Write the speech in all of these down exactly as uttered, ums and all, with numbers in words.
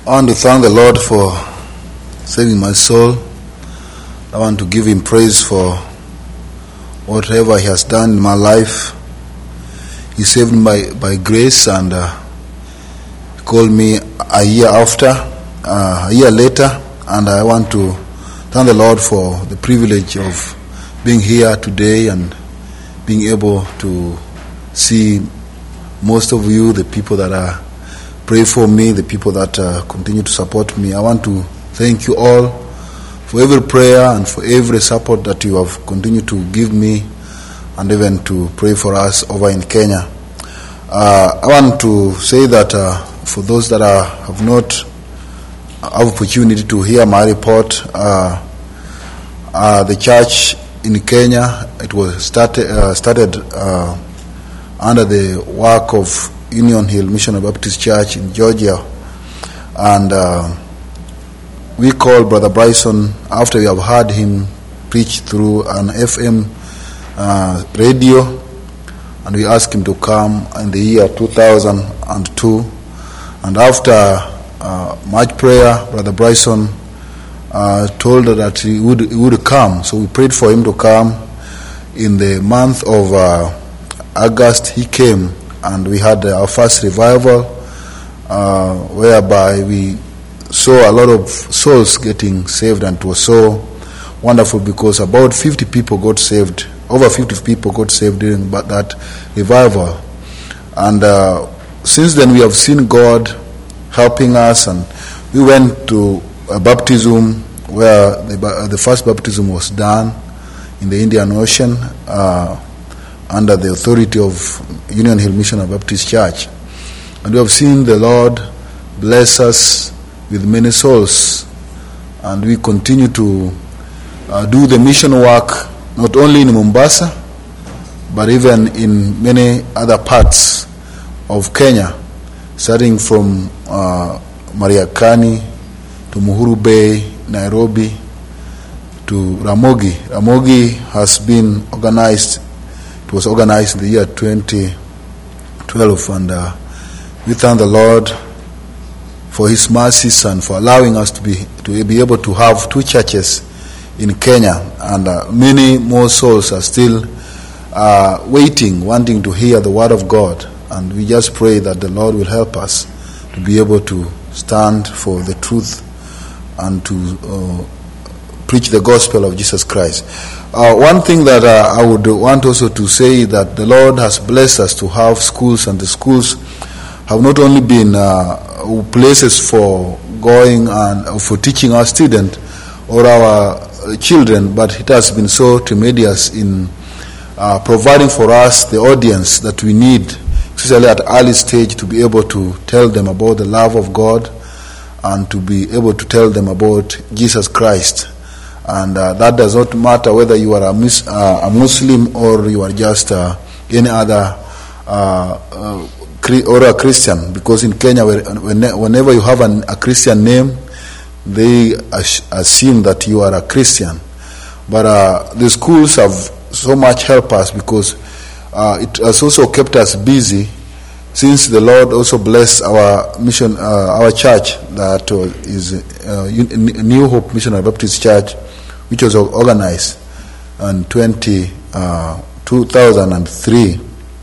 I want to thank the Lord for saving my soul. I want to give him praise for whatever he has done in my life. He saved me by, by grace, and uh, called me a year after, uh, a year later, and I want to thank the Lord for the privilege of being here today and being able to see most of you, the people that are pray for me, the people that uh, continue to support me. I want to thank you all for every prayer and for every support that you have continued to give me, and even to pray for us over in Kenya. Uh, I want to say that uh, for those that are, have not have opportunity to hear my report, uh, uh, the church in Kenya, it was started, uh, started uh, under the work of Union Hill Missionary Baptist Church in Georgia, and uh, we called Brother Bryson after we have heard him preach through an F M uh, radio, and we asked him to come in the year two thousand two, and after uh, much prayer, Brother Bryson uh, told us that he would, he would come, so we prayed for him to come. In the month of uh, August, he came, and we had our first revival, uh, whereby we saw a lot of souls getting saved, and it was so wonderful because about fifty people got saved, over fifty people got saved during that revival. And uh, since then we have seen God helping us, and we went to a baptism where the, the first baptism was done in the Indian Ocean, uh, under the authority of Union Hill Missionary Baptist Church. And we have seen the Lord bless us with many souls. And we continue to uh, do the mission work, not only in Mombasa, but even in many other parts of Kenya, starting from uh, Mariakani to Muhuru Bay, Nairobi, to Ramogi. Ramogi has been organized It was organized in the year twenty twelve, and uh, we thank the Lord for his mercies and for allowing us to be to be able to have two churches in Kenya, and uh, many more souls are still uh, waiting, wanting to hear the word of God. And we just pray that the Lord will help us to be able to stand for the truth and to uh, preach the gospel of Jesus Christ. Uh, one thing that uh, I would want also to say that the Lord has blessed us to have schools, and the schools have not only been uh, places for going and uh, for teaching our students or our children, but it has been so tremendous in uh, providing for us the audience that we need, especially at early stage, to be able to tell them about the love of God and to be able to tell them about Jesus Christ. And uh, that does not matter whether you are a, mus- uh, a Muslim or you are just uh, any other uh, uh, cre- or a Christian, because in Kenya, whenever you have an, a Christian name, they as- assume that you are a Christian. But uh, the schools have so much helped us because uh, it has also kept us busy, since the Lord also blessed our mission, uh, our church that uh, is uh, New Hope Missionary Baptist Church, which was organized in twenty, uh, two thousand three.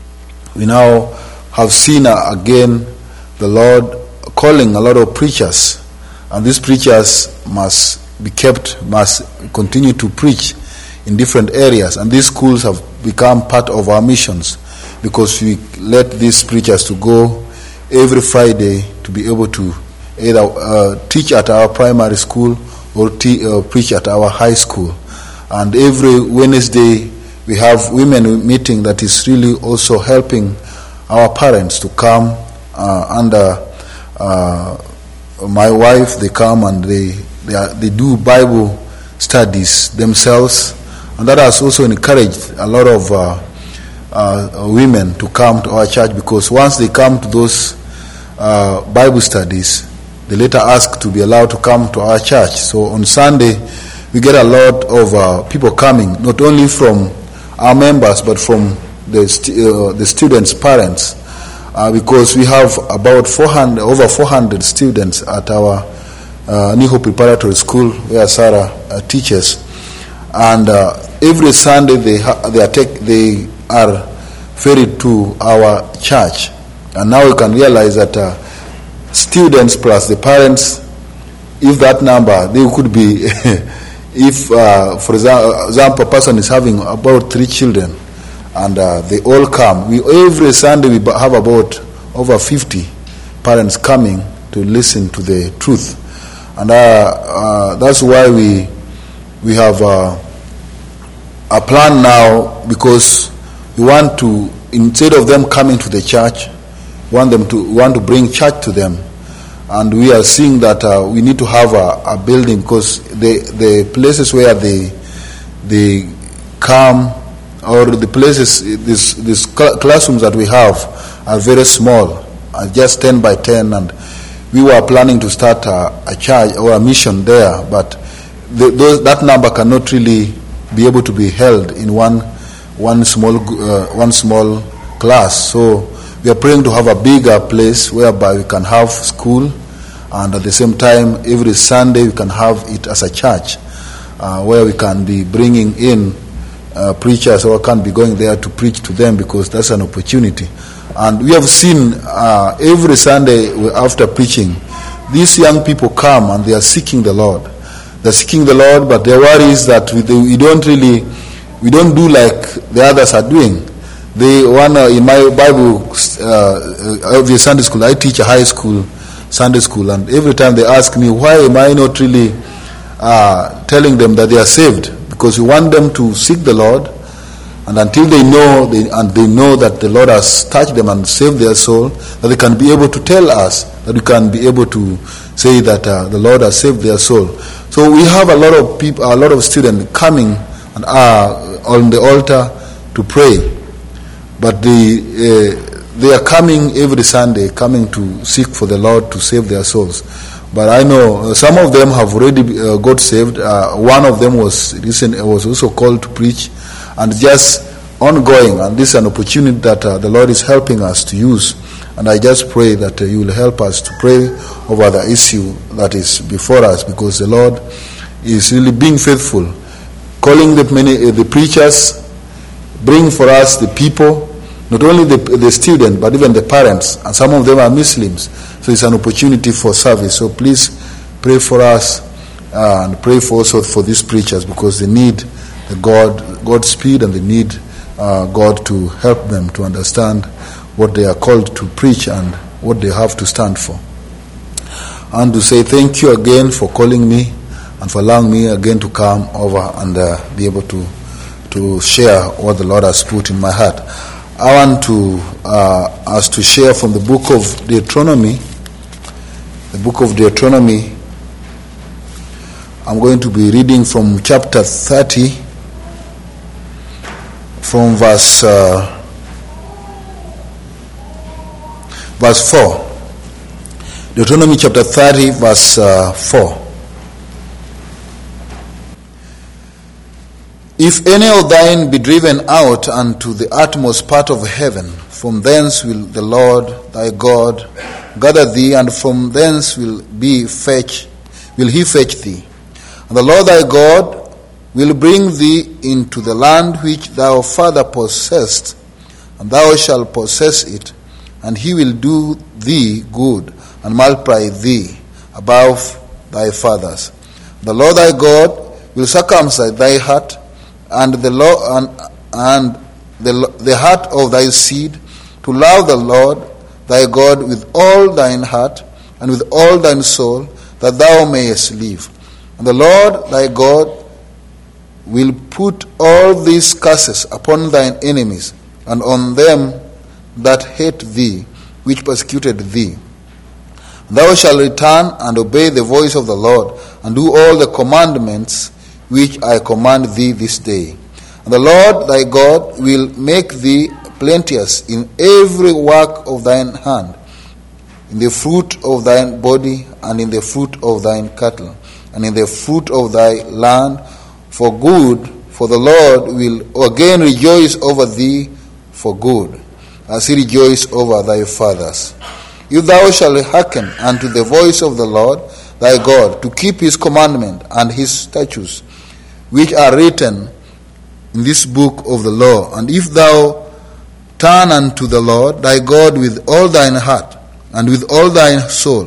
We now have seen uh, again the Lord calling a lot of preachers, and these preachers must be kept, must continue to preach in different areas, and these schools have become part of our missions, because we let these preachers to go every Friday to be able to either uh, teach at our primary school or te- uh, preach at our high school. And every Wednesday we have women meeting that is really also helping our parents to come uh, under uh, my wife. They come and they they, are, they do Bible studies themselves, and that has also encouraged a lot of uh, uh, women to come to our church, because once they come to those uh, Bible studies, they later ask to be allowed to come to our church. So on Sunday, we get a lot of uh, people coming, not only from our members, but from the st- uh, the students' parents. uh, because we have about four hundred, over four hundred students at our uh, New Hope Preparatory School where Sarah uh, teaches, and uh, every Sunday they ha- they are take, they are ferried to our church, and now you can realize that uh, students plus the parents, if that number, they could be, if uh, for example a person is having about three children, and uh, they all come. We every Sunday we have about over fifty parents coming to listen to the truth, and uh, uh, that's why we we have uh, a plan now, because we want to, instead of them coming to the church, we want them to we want to bring church to them, and we are seeing that uh, we need to have a, a building, because the the places where they they come, or the places, these these classrooms that we have are very small, are just ten by ten, and we were planning to start a, a church or a mission there, but the, those, that number cannot really be able to be held in one one small uh, one small class. So we are praying to have a bigger place whereby we can have school, and at the same time every Sunday we can have it as a church, uh, where we can be bringing in Uh, preachers, or can't be going there to preach to them, because that's an opportunity. And we have seen uh, every Sunday after preaching, these young people come and they are seeking the Lord. They're seeking the Lord, but their worry is that we, we don't really, we don't do like the others are doing. They one uh, in my Bible, uh, every Sunday school, I teach a high school Sunday school, and every time they ask me, why am I not really uh, telling them that they are saved? Because we want them to seek the Lord, and until they know they, and they know that the Lord has touched them and saved their soul, that they can be able to tell us, that we can be able to say that uh, the Lord has saved their soul. So we have a lot of people, a lot of students coming and are on the altar to pray, but they uh, they are coming every Sunday, coming to seek for the Lord to save their souls. But I know uh, some of them have already uh, got saved. Uh, one of them was recent, was also called to preach, and just ongoing. And this is an opportunity that uh, the Lord is helping us to use. And I just pray that uh, you will help us to pray over the issue that is before us, because the Lord is really being faithful, calling the many uh, the preachers, bring for us the people, not only the the student but even the parents, and some of them are Muslims. So it's an opportunity for service. So please pray for us, uh, and pray for also for these preachers, because they need the God, God's speed, and they need uh, God to help them to understand what they are called to preach and what they have to stand for. And to say thank you again for calling me and for allowing me again to come over and uh, be able to to share what the Lord has put in my heart. I want to uh, us to share from the book of Deuteronomy. The book of Deuteronomy, I'm going to be reading from chapter thirty, from verse uh, verse four. Deuteronomy chapter thirty, verse uh, four. If any of thine be driven out unto the utmost part of heaven, from thence will the Lord thy God gather thee, and from thence will be fetch, will he fetch thee. And the Lord thy God will bring thee into the land which thy father possessed, and thou shalt possess it, and he will do thee good, and multiply thee above thy fathers. The Lord thy God will circumcise thy heart, and the law and, and the, the heart of thy seed, to love the Lord thy God with all thine heart and with all thine soul, that thou mayest live. And the Lord thy God will put all these curses upon thine enemies, and on them that hate thee, which persecuted thee. And thou shalt return and obey the voice of the Lord, and do all the commandments which I command thee this day. And the Lord thy God will make thee plenteous in every work of thine hand, in the fruit of thine body, and in the fruit of thine cattle, and in the fruit of thy land, for good, for the Lord will again rejoice over thee for good. as he rejoiced over thy fathers. If thou shalt hearken unto the voice of the Lord thy God, to keep his commandment and his statutes, which are written in this book of the law, and if thou turn unto the Lord thy God with all thine heart and with all thine soul,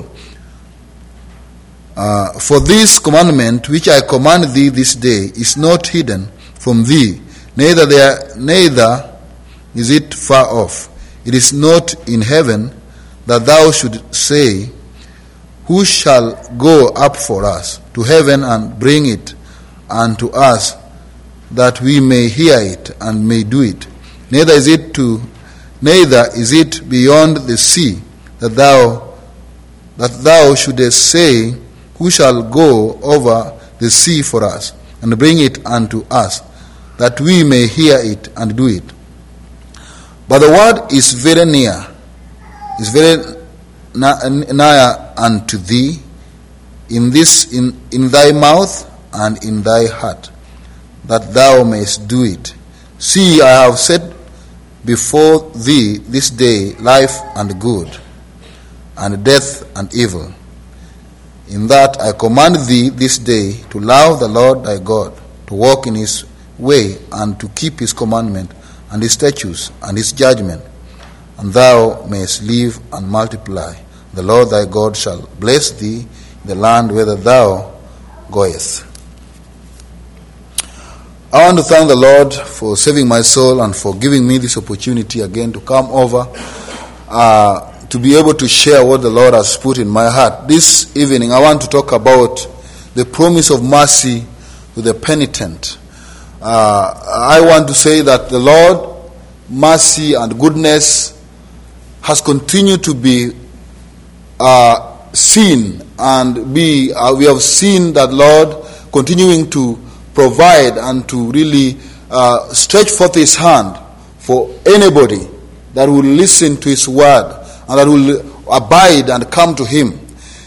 uh, for this commandment which I command thee this day is not hidden from thee, neither there, neither is it far off. It is not in heaven, that thou should say, who shall go up for us to heaven and bring it unto us, that we may hear it and may do it. Neither is it to, neither is it beyond the sea, that thou that thou shouldest say, who shall go over the sea for us and bring it unto us, that we may hear it and do it. But the word is very near, is very nigh unto thee, in this in, in thy mouth and in thy heart, that thou mayest do it. See, I have set before thee this day life and good, and death and evil. In that I command thee this day to love the Lord thy God, to walk in his way, and to keep his commandment and his statutes and his judgment, and thou mayest live and multiply. The Lord thy God shall bless thee in the land whither thou goest. I want to thank the Lord for saving my soul and for giving me this opportunity again to come over uh, to be able to share what the Lord has put in my heart. This evening I want to talk about the promise of mercy to the penitent. Uh, I want to say that the Lord, mercy and goodness has continued to be uh, seen, and be uh, we have seen that Lord continuing to provide and to really uh, stretch forth his hand for anybody that will listen to his word and that will abide and come to him.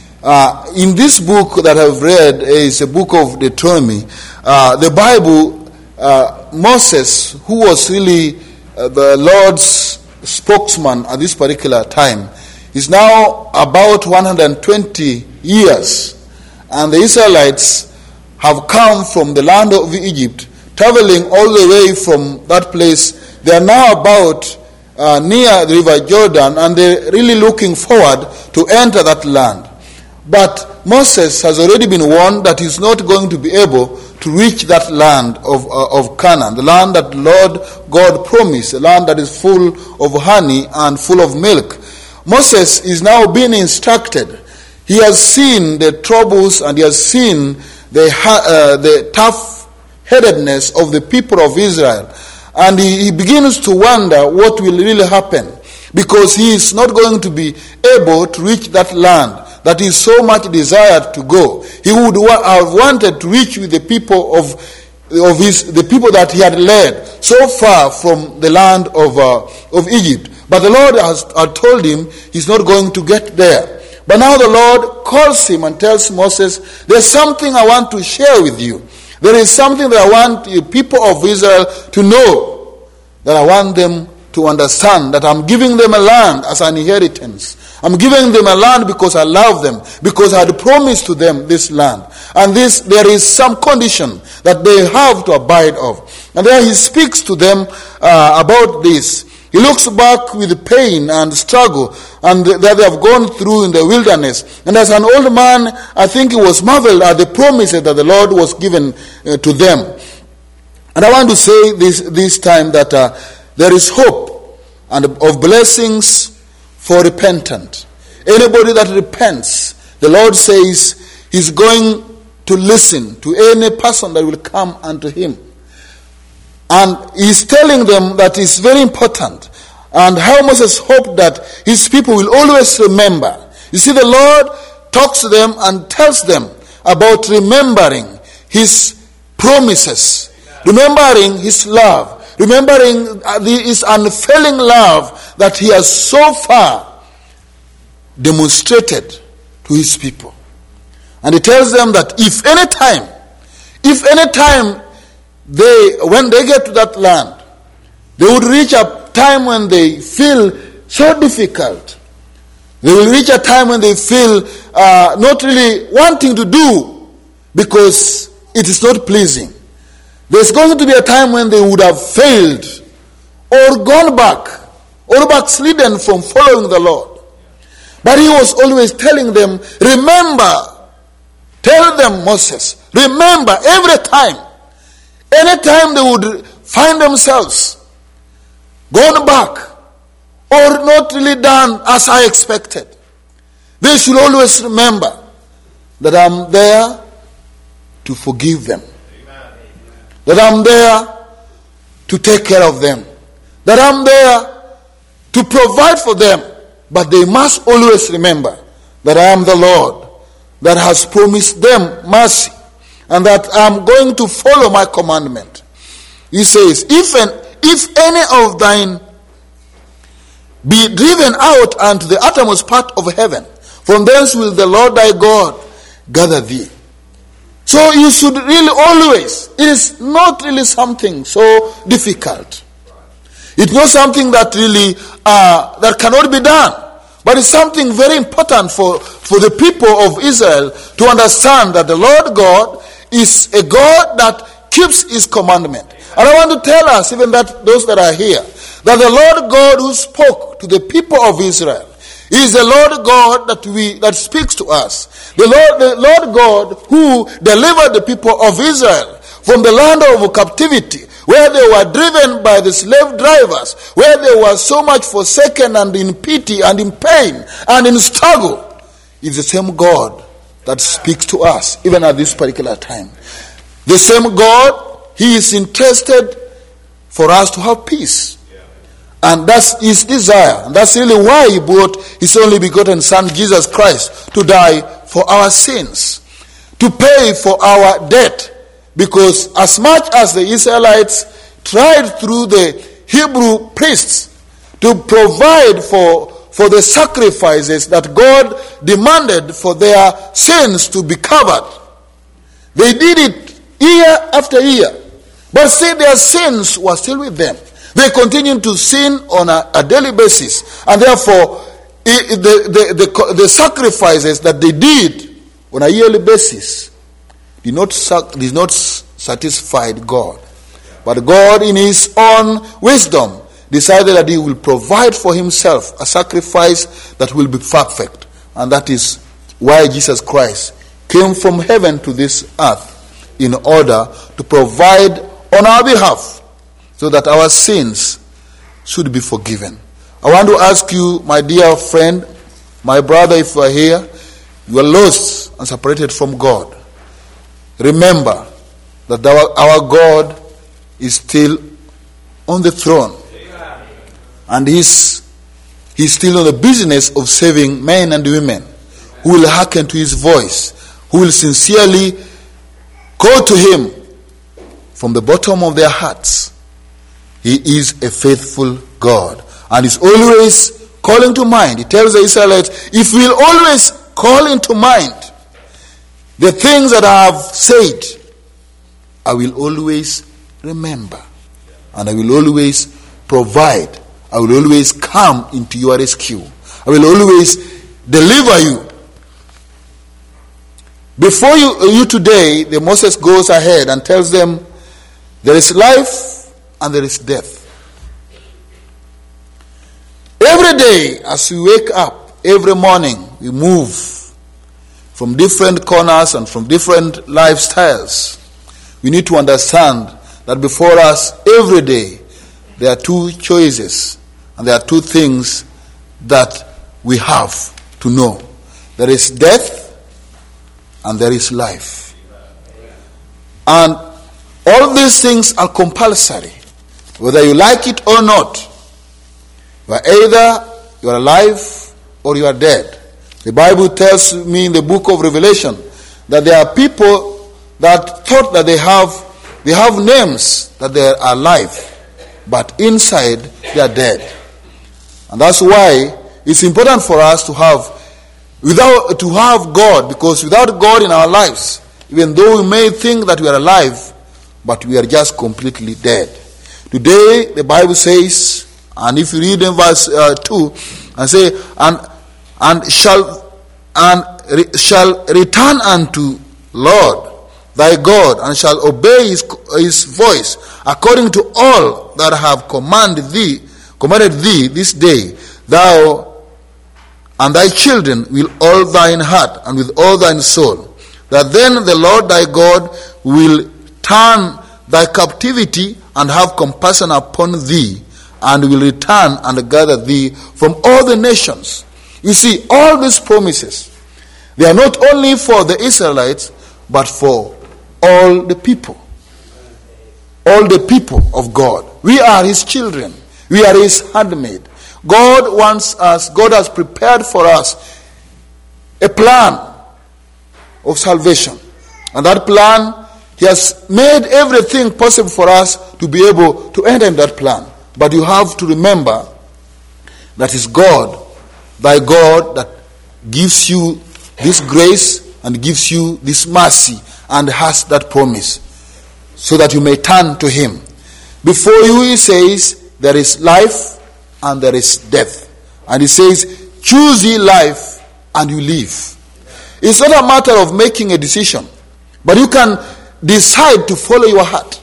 Uh, in this book that I've read is a book of Deuteronomy. Uh, the Bible, uh, Moses, who was really uh, the Lord's spokesman at this particular time, is now about one hundred twenty years, and the Israelites have come from the land of Egypt, traveling all the way from that place. They are now about uh, near the river Jordan, and they're really looking forward to enter that land. But Moses has already been warned that he's not going to be able to reach that land of uh, of Canaan, the land that Lord God promised, a land that is full of honey and full of milk. Moses is now being instructed. He has seen the troubles and he has seen the uh, the tough-headedness of the people of Israel. And he, he begins to wonder what will really happen, because he is not going to be able to reach that land that he so much desired to go. He would wa- have wanted to reach with the people of of his the people that he had led so far from the land of uh, of Egypt. But the Lord has, has told him he's not going to get there. But now the Lord calls him and tells Moses, there's something I want to share with you. There is something that I want you people of Israel to know, that I want them to understand, that I'm giving them a land as an inheritance. I'm giving them a land because I love them, because I had promised to them this land. And this, there is some condition that they have to abide of. And then he speaks to them uh, about this. He looks back with pain and struggle and that they have gone through in the wilderness. And as an old man, I think he was marveled at the promises that the Lord was given uh, to them. And I want to say this this time that uh, there is hope and of blessings for repentant. Anybody that repents, the Lord says he's going to listen to any person that will come unto him. And he's telling them that it's very important, and how Moses hoped that his people will always remember. You see, the Lord talks to them and tells them about remembering his promises, remembering his love, remembering his unfailing love that he has so far demonstrated to his people. And he tells them that if any time, if any time They, when they get to that land, they would reach a time when they feel so difficult. They will reach a time when they feel uh, not really wanting to do because it is not pleasing. There's going to be a time when they would have failed or gone back or backslidden from following the Lord. But he was always telling them, remember, tell them, Moses, remember every time, anytime they would find themselves gone back or not really done as I expected, they should always remember that I'm there to forgive them. Amen. That I'm there to take care of them. That I'm there to provide for them. But they must always remember that I am the Lord that has promised them mercy and that I'm going to follow my commandment. He says, if, an, if any of thine be driven out unto the uttermost part of heaven, from thence will the Lord thy God gather thee. So you should really always, it is not really something so difficult. It's not something that really, uh, that cannot be done. But it's something very important for, for the people of Israel to understand that the Lord God is a God that keeps his commandment. And I want to tell us, even that those that are here, that the Lord God who spoke to the people of Israel is the Lord God that we that speaks to us. The Lord, the Lord God who delivered the people of Israel from the land of captivity, where they were driven by the slave drivers, where they were so much forsaken and in pity and in pain and in struggle, is the same God that speaks to us even at this particular time. The same God, he is interested for us to have peace. And that's his desire. And that's really why he brought his only begotten Son, Jesus Christ, to die for our sins, to pay for our debt. Because as much as the Israelites tried through the Hebrew priests to provide for, for the sacrifices that God demanded for their sins to be covered, they did it year after year. But see, their sins were still with them. They continued to sin on a, a daily basis. And therefore, it, the, the, the, the sacrifices that they did on a yearly basis did not, did not satisfy God. But God, in his own wisdom, decided that he will provide for himself a sacrifice that will be perfect. And that is why Jesus Christ came from heaven to this earth in order to provide on our behalf, so that our sins should be forgiven. I want to ask you, my dear friend, my brother, if you are here, you are lost and separated from God. Remember that our, our God is still on the throne. Amen. And he's, he's still on the business of saving men and women who will hearken to his voice, who will sincerely call to him from the bottom of their hearts. He is a faithful God and is always calling to mind. He tells the Israelites, if we will always call into mind the things that I have said, I will always remember and I will always provide. I will always come into your rescue. I will always deliver you. Before you, you today, the Moses goes ahead and tells them, there is life and there is death. Every day as we wake up, every morning we move from different corners and from different lifestyles. We need to understand that before us every day there are two choices and there are two things that we have to know. There is death and there is life. And all these things are compulsory. Whether you like it or not, you are either you are alive or you are dead. The Bible tells me in the book of Revelation that there are people that thought that they have they have names, that they are alive, but inside they are dead. And that's why it's important for us to have without to have God, because without God in our lives, even though we may think that we are alive, but we are just completely dead. Today, the Bible says, And if you read in verse uh, two, and say, and and shall and re, shall return unto Lord thy God, and shall obey his, his voice, according to all that I have commanded thee, commanded thee this day, thou and thy children with all thine heart and with all thine soul, that then the Lord thy God will turn thy captivity and have compassion upon thee, and will return and gather thee from all the nations. You see, all these promises, they are not only for the Israelites, but for all the people. All the people of God. We are his children. We are his handmaid. God wants us, God has prepared for us a plan of salvation. And that plan, he has made everything possible for us to be able to enter in that plan. But you have to remember that it's God, thy God, that gives you this grace and gives you this mercy and has that promise, so that you may turn to him. Before you, he says, there is life and there is death. And he says, choose ye life and you live. It's not a matter of making a decision, but you can decide to follow your heart.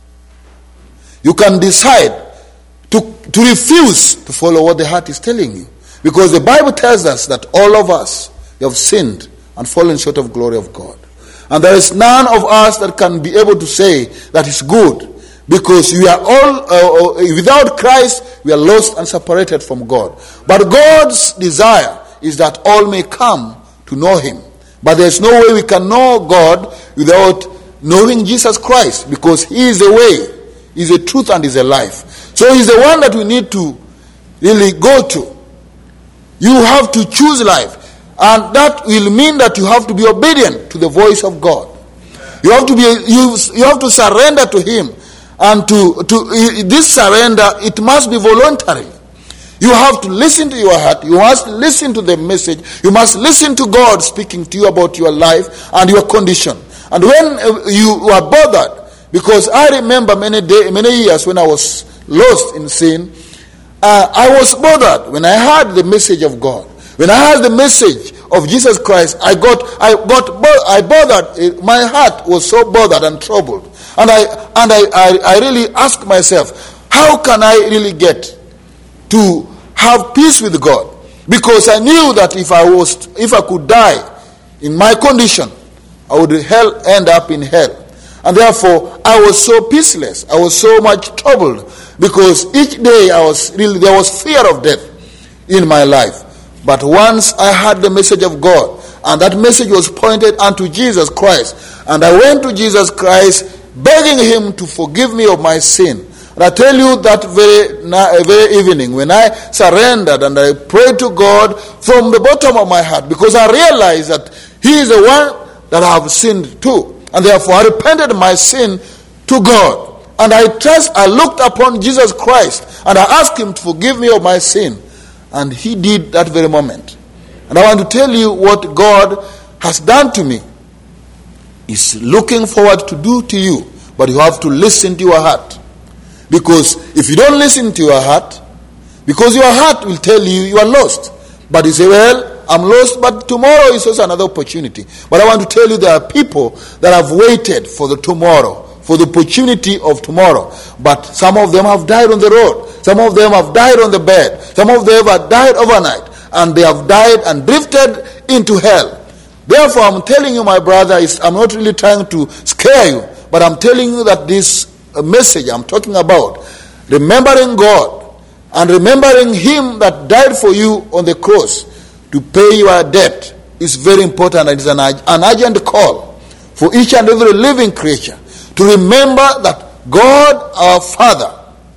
You can decide to, to refuse to follow what the heart is telling you. Because the Bible tells us that all of us have sinned and fallen short of glory of God. And there is none of us that can be able to say that is good, because we are all, uh, without Christ, we are lost and separated from God. But God's desire is that all may come to know him. But there is no way we can know God without knowing Jesus Christ, because he is the way, he is the truth, and he is the life. So he is the one that we need to really go to. You have to choose life. And that will mean that you have to be obedient to the voice of God. You have to be you, you have to surrender to him. And to, to this surrender, it must be voluntary. You have to listen to your heart. You must listen to the message. You must listen to God speaking to you about your life and your condition. And when you are bothered, because I remember many day, many years when I was lost in sin, uh, I was bothered when I heard the message of God. When I heard the message of Jesus Christ, I got, I got, I bothered. My heart was so bothered and troubled, and I, and I, I, I really asked myself, how can I really get to have peace with God? Because I knew that if I was, if I could die in my condition, I would hell end up in hell, and therefore I was so peaceless. I was so much troubled because each day I was really there was fear of death in my life. But once I heard the message of God, and that message was pointed unto Jesus Christ, and I went to Jesus Christ begging him to forgive me of my sin. And I tell you that very, very evening when I surrendered and I prayed to God from the bottom of my heart, because I realized that he is the one that I have sinned to. And therefore I repented my sin to God. And I trust, I looked upon Jesus Christ and I asked him to forgive me of my sin. And he did that very moment. And I want to tell you what God has done to me. He's looking forward to do to you. But you have to listen to your heart. Because if you don't listen to your heart, because your heart will tell you you are lost. But you say, well, I'm lost, but tomorrow is also another opportunity. But I want to tell you there are people that have waited for the tomorrow, for the opportunity of tomorrow. But some of them have died on the road. Some of them have died on the bed. Some of them have died overnight. And they have died and drifted into hell. Therefore, I'm telling you, my brother, is I'm not really trying to scare you. But I'm telling you that this message I'm talking about, remembering God and remembering him that died for you on the cross to pay your debt, is very important. And it's an, an urgent call for each and every living creature to remember that God, our Father,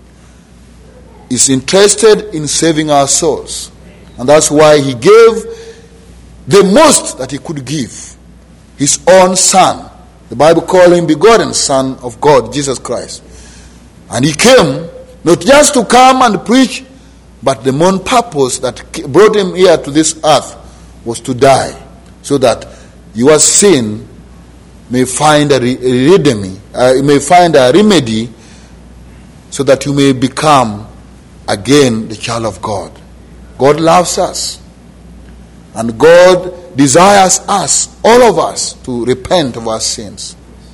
is interested in saving our souls. And that's why he gave the most that he could give, his own Son. The Bible calls him begotten Son of God, Jesus Christ. And he came not just to come and preach, but the main purpose that brought him here to this earth was to die, so that your sin may find a remedy, uh, may find a remedy, so that you may become again the child of God. God loves us. And God desires us, all of us, to repent of our sins.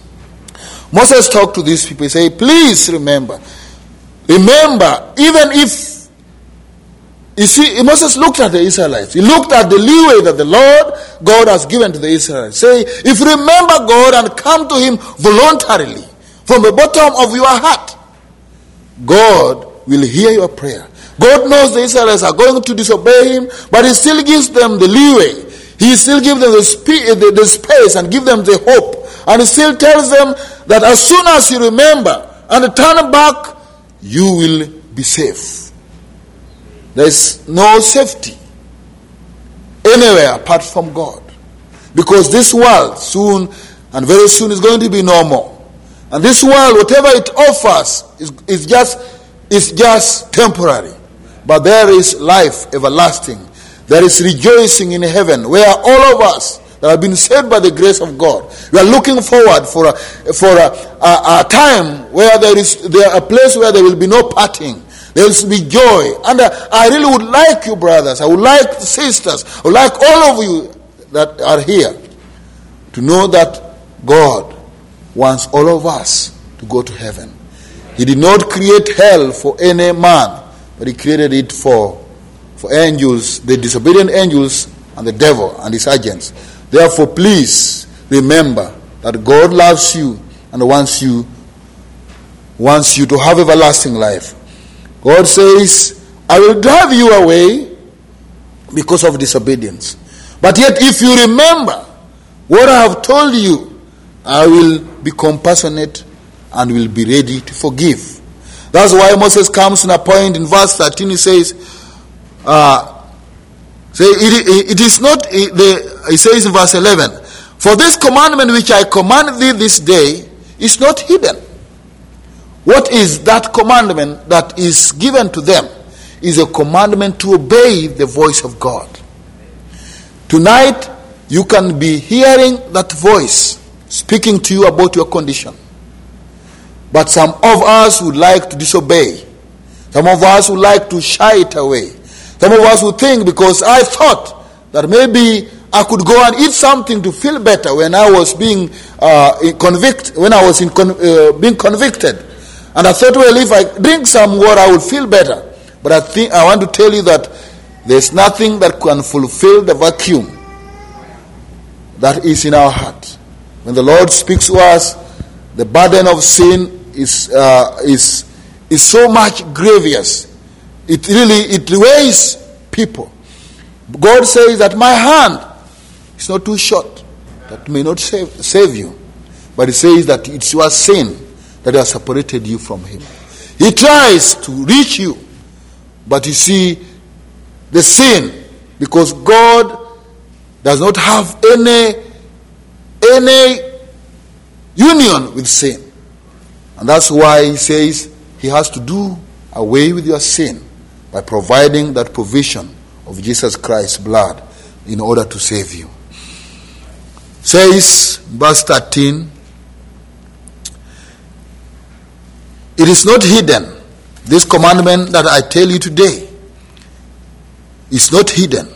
Moses talked to these people. He said, please remember. Remember, even if, you see, Moses looked at the Israelites. He looked at the leeway that the Lord God has given to the Israelites. Say, if you remember God and come to Him voluntarily, from the bottom of your heart, God will hear your prayer. God knows the Israelites are going to disobey Him, but He still gives them the leeway. He still gives them the, spe- the, the space and give them the hope. And He still tells them that as soon as you remember and turn back, you will be safe. There is no safety anywhere apart from God. Because this world soon and very soon is going to be no more. And this world, whatever it offers, is, is just is just temporary. But there is life everlasting. There is rejoicing in heaven, where all of us that have been saved by the grace of God, we are looking forward for a, for a, a, a time where there is there a place where there will be no parting. There will be joy. And uh, I really would like you, brothers, I would like sisters, I would like all of you that are here to know that God wants all of us to go to heaven. He did not create hell for any man, but He created it for, for angels, the disobedient angels and the devil and his agents. Therefore, please remember that God loves you and wants you, wants you to have everlasting life. God says, I will drive you away because of disobedience. But yet, if you remember what I have told you, I will be compassionate and will be ready to forgive. That's why Moses comes in a point in verse thirteen. He says, uh, say it, it is not, it, the, he says in verse eleven, for this commandment which I command thee this day is not hidden. What is that commandment that is given to them? Is a commandment to obey the voice of God. Tonight, you can be hearing that voice speaking to you about your condition. But some of us would like to disobey. Some of us would like to shy it away. Some of us would think, because I thought that maybe I could go and eat something to feel better when I was being uh, convicted, when I was in con- uh, being convicted. And I thought, well, if I drink some water, I will feel better. But I think I want to tell you that there's nothing that can fulfill the vacuum that is in our heart. When the Lord speaks to us, the burden of sin is uh, is is so much grievous. It really it weighs people. God says that my hand is not too short that it may not save save you, but He says that it's your sin that has separated you from Him. He tries to reach you, but you see, the sin, because God does not have any any union with sin. And that's why He says He has to do away with your sin by providing that provision of Jesus Christ's blood in order to save you. Says, verse thirteen, it is not hidden. This commandment that I tell you today is not hidden.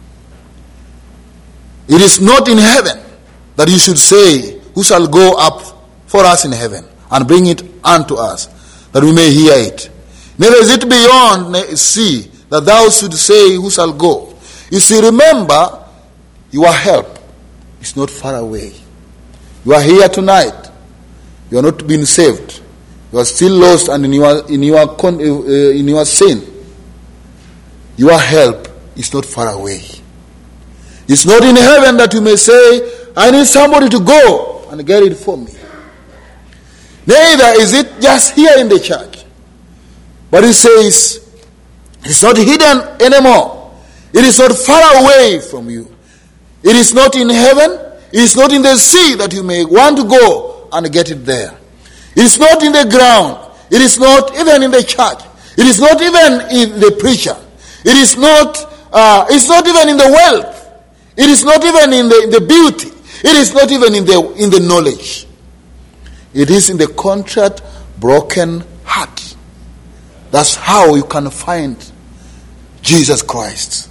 It is not in heaven that you should say, who shall go up for us in heaven and bring it unto us, that we may hear it. Neither is it beyond sea that thou should say, who shall go. You see, remember, your help is not far away. You are here tonight. You are not being saved. You are still lost and in your in your uh, in your sin. Your help is not far away. It's not in heaven that you may say, I need somebody to go and get it for me. Neither is it just here in the church. But He says, it's not hidden anymore. It is not far away from you. It is not in heaven. It is not in the sea that you may want to go and get it there. It is not in the ground. It is not even in the church. It is not even in the preacher. It is not. Uh, it's not even in the wealth. It is not even in the, in the beauty. It is not even in the in the knowledge. It is in the contrite, broken heart That's how you can find Jesus Christ.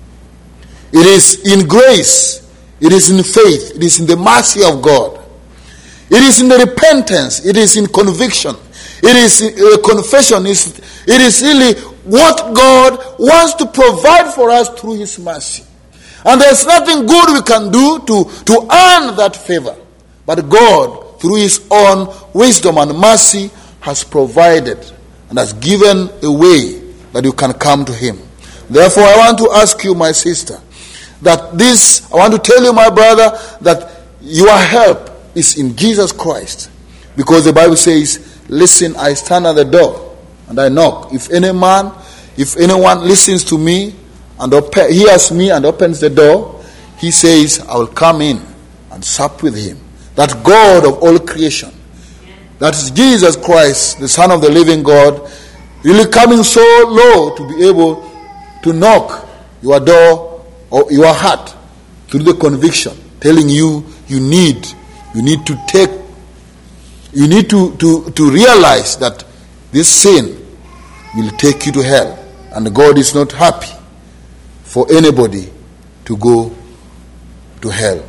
It is in grace. It is in faith. It is in the mercy of God. It is in the repentance. It is in conviction. It is uh, confession. It is really what God wants to provide for us through His mercy. And there's nothing good we can do to, to earn that favor. But God, through His own wisdom and mercy, has provided and has given a way that you can come to Him. Therefore, I want to ask you, my sister, that this, I want to tell you, my brother, that your help is in Jesus Christ. Because the Bible says, listen, I stand at the door and I knock. If any man, if anyone listens to me and open, hears me and opens the door, he says, I will come in and sup with him. That God of all creation, that is Jesus Christ, the Son of the living God, really coming so low to be able to knock your door or your heart through the conviction, telling you you need, you need to take, you need to, to, to realize that this sin will take you to hell. And God is not happy for anybody to go to hell.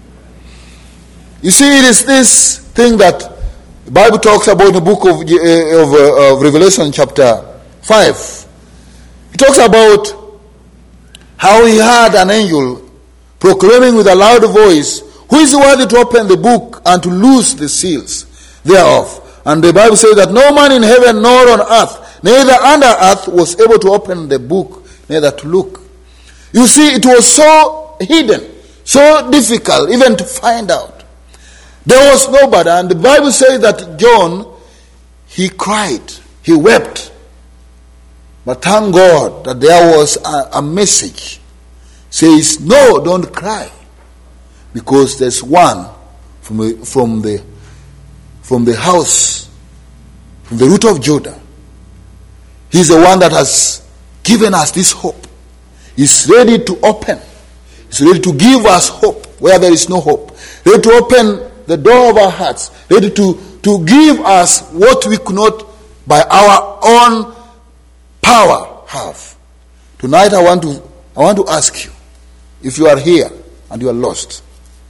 You see, it is this thing that the Bible talks about in the book of, uh, of, uh, of Revelation chapter five. It talks about how he heard an angel proclaiming with a loud voice, who is worthy to open the book and to loose the seals thereof? And the Bible says that no man in heaven nor on earth, neither under earth, was able to open the book, neither to look. You see, it was so hidden, so difficult even to find out. There was nobody. And the Bible says that John, he cried, he wept. But thank God that there was a, a message. Says, no, don't cry. Because there's one from the, from the, from the house, from the root of Judah. He's the one that has given us this hope. He's ready to open. He's ready to give us hope where there is no hope. Ready to open the door of our hearts, ready to, to give us what we could not by our own power have. Tonight I want to I want to ask you, if you are here and you are lost,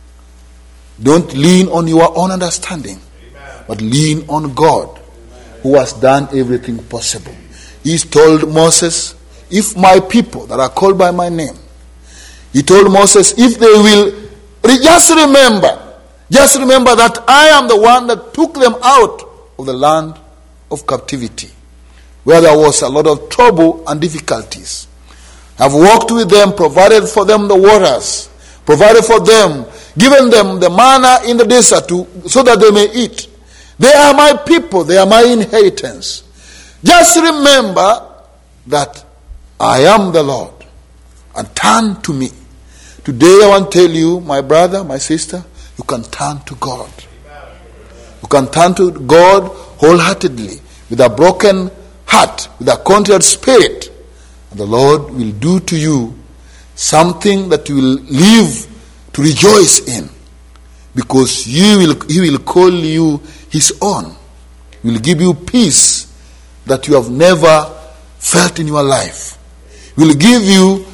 don't lean on your own understanding, Amen. But lean on God, Amen. Who has done everything possible. He told Moses, if my people that are called by my name, he told Moses, if they will just remember, Just remember that I am the one that took them out of the land of captivity, where there was a lot of trouble and difficulties. I've walked with them, provided for them the waters, provided for them, given them the manna in the desert to, so that they may eat. They are my people, they are my inheritance. Just remember that I am the Lord, and turn to me. Today I want to tell you, my brother, my sister, you can turn to God. You can turn to God wholeheartedly, with a broken heart, with a contrite spirit. And the Lord will do to you something that you will live to rejoice in. Because you will, He will call you His own. He will give you peace that you have never felt in your life. He will give you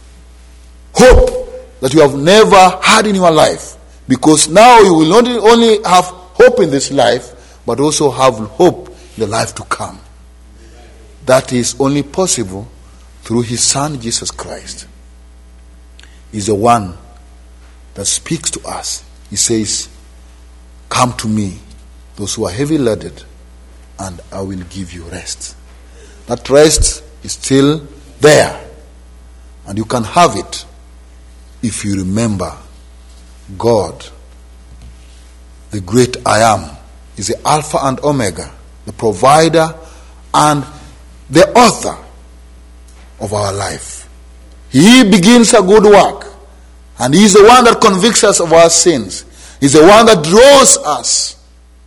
hope that you have never had in your life. Because now you will not only have hope in this life, but also have hope in the life to come. That is only possible through His Son, Jesus Christ. He's the one that speaks to us. He says, come to me, those who are heavy laden, and I will give you rest. That rest is still there, and you can have it if you remember God, the great I am, is the Alpha and Omega, the provider and the author of our life. He begins a good work, and He is the one that convicts us of our sins. He's the one that draws us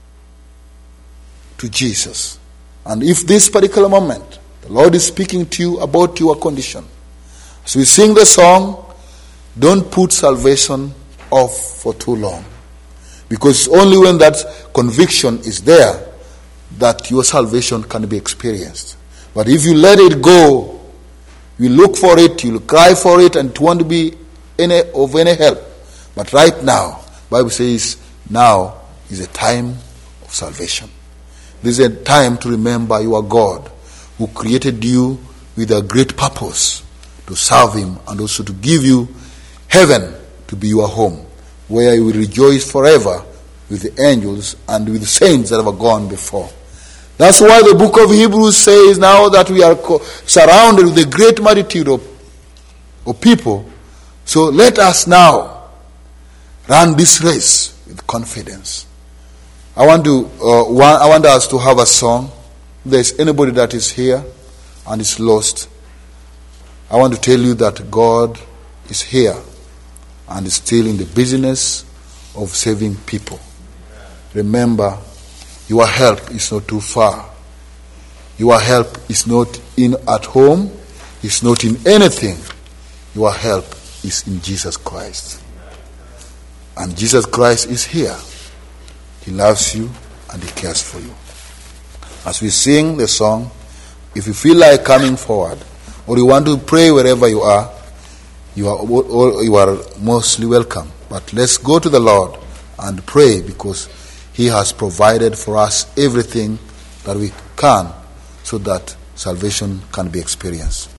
to Jesus. And if this particular moment, the Lord is speaking to you about your condition, as we sing the song, don't put salvation off for too long, because it's only when that conviction is there that your salvation can be experienced. But if you let it go, you look for it, you'll cry for it, and it won't be any of any help. But right now, the Bible says, now is a time of salvation. This is a time to remember your God, who created you with a great purpose to serve him and also to give you heaven to be your home, where you will rejoice forever with the angels and with the saints that have gone before. That's why the book of Hebrews says now that we are co- surrounded with a great multitude of, of people. So let us now run this race with confidence. I want to. Uh, want, I want us to have a song. If there's anybody that is here and is lost, I want to tell you that God is here and is still in the business of saving people. Remember, your help is not too far. Your help is not in at home. It's not in anything. Your help is in Jesus Christ. And Jesus Christ is here. He loves you and he cares for you. As we sing the song, if you feel like coming forward or you want to pray wherever you are, you are, you are mostly welcome. But let's go to the Lord and pray, because he has provided for us everything that we can so that salvation can be experienced.